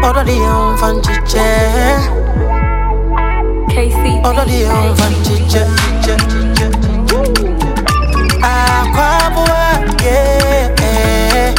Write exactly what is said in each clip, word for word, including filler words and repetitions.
Already on Fanchiche. K C. Already on Fanchiche. Ah, Kwabua, yeah.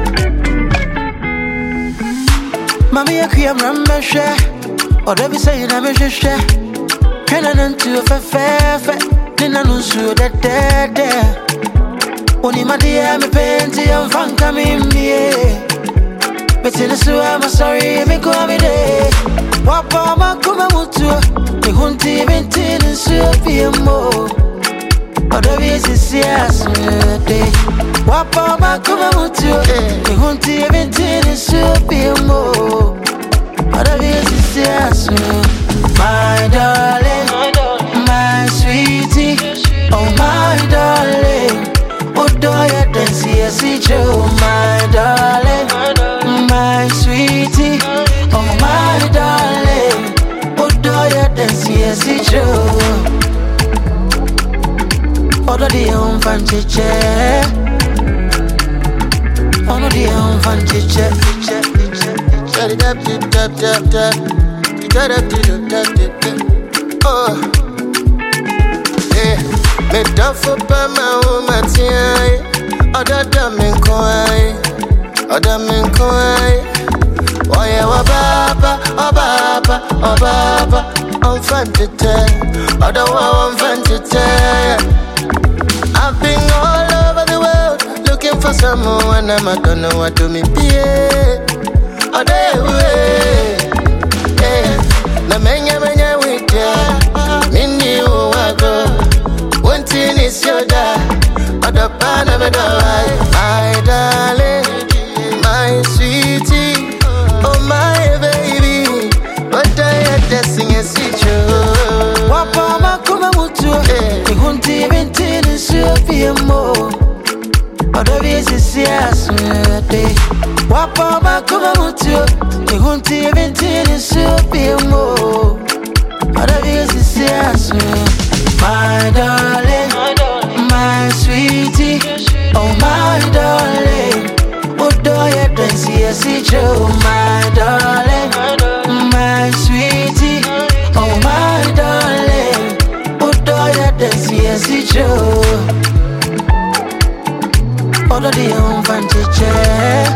Mammy, I cream Ramesha. Or they say I'm a share. Can I not to a fair? Then I know so that there. Only my dear, me painty and fun coming me. But in the sewer, I'm sorry, me go every day. Wapa, my kuma mutu, the hunty, vintin, and super more. Other visits, yes, day. Wapa, my kuma mutu, the hunty, vintin, and super more. Other visits, yes, my darling, my sweetie, oh my darling. Oh, do you dance here, see you, my darling, my sweetie, oh my darling. Oh, do you dance here, see you. Oh, do the home fancy chair. Oh, no, the home fancy chair. Shut it up, tip, tap, tap, tap. You got up, tip, tap, tip, tap. Oh, yeah. Me duffo pa ma umati ai. Oda da min koi. Oda min koi. Oye wa baba, o baba, o baba. On fantite. Oda wa on fantite. I've been all over the world looking for someone and I don't know what to me be. Oda we. Yeah. Na menya menya with ya. Mini o wago. One thing is your dad, other part of it all. My darling, my sweetie, oh my baby, what I had to sing a secret. Wapa makuma mutu, the hunty vintin and super more. Other visits, yes, day. Wapa makuma mutu, the hunty vintin and super more. Other visits, yes, my darling, my sweetie, oh my darling. Oh, do you dance here, see you, my darling, my sweetie, oh my darling. Oh, do you dance here, see you. Oh, do the home fancy chair.